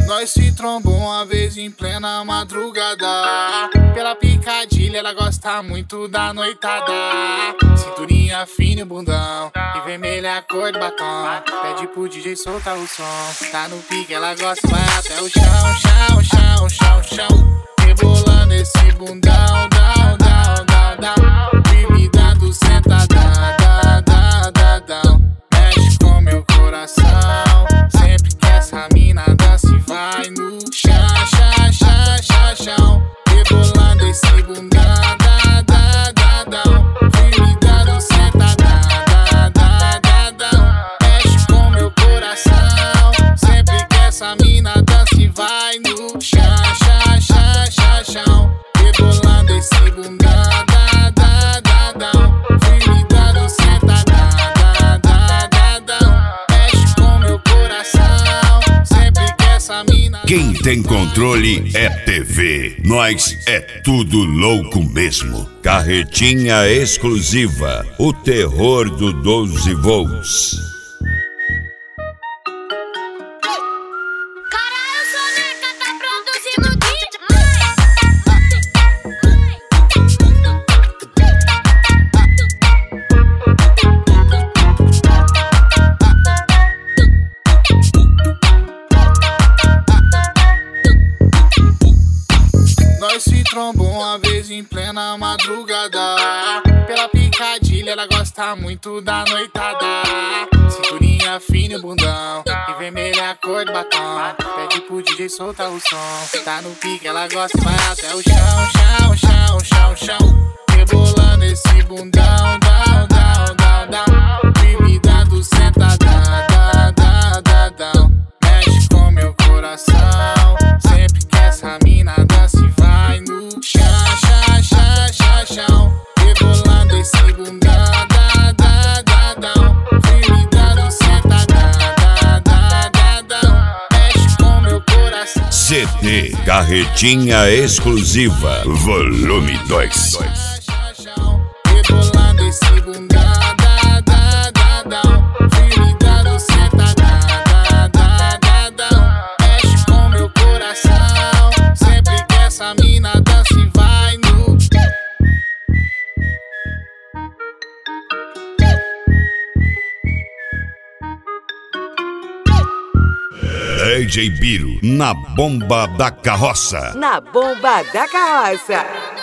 Nós se trombou uma vez em plena madrugada. Pela picadilha ela gosta muito da noitada. Cinturinha fina e bundão, e vermelha a cor de batom. Pede pro DJ soltar o som. Tá no pique, ela gosta, vai até o chão, chão, chão, chão, chão. Rebolando esse bundão, down, down, down, down. Me dando sentada, da, da, da, down. Mexe com meu coração. Sempre que essa mina dança e vai no chão, chão, chão, chão, chão. Rebolando esse bundão, da, da, da, down. Me dando sentada, da, da, da, down. Mexe com meu coração. Sempre que essa mina dança e vai no chão, chão, chão, chão, chão. Rebolando esse bundão, da, da, da, down. Me dando sentada, da, da, da, down. Mexe com meu coração. Sempre que essa mina. Quem tem controle é TV. Nós é tudo louco mesmo. Carretinha exclusiva. O terror do 12 volts. Caralho, Soneca tá produzindo beat. Nós se trombou uma vez em plena madrugada. Pela picadilha ela gosta muito da noitada. Cinturinha fina e bundão, e vermelha a cor de batom. Pede pro DJ soltar o som. Tá no pique, ela gosta, vai até o chão, chão, chão, chão, chão. Rebolando esse bundão, down, down, down, down. Me dando sentada, da, da, da, down. Mexe com meu coração. Sempre que essa mina dança e vai no chão, chão, chão, chão, chão. Rebolando esse bundão, da, da, da, down. Me dando sentada, da, da, da, down. Mexe com meu coração. CD Carretinha exclusiva. Volume 2. Rebolando esse bundão, da, da, da, down. Me dando sentada, da, da, da, down. Mexe com meu coração. Sempre que essa mina dança e vai no. DJ Biro na bomba da carroça. Na bomba da carroça.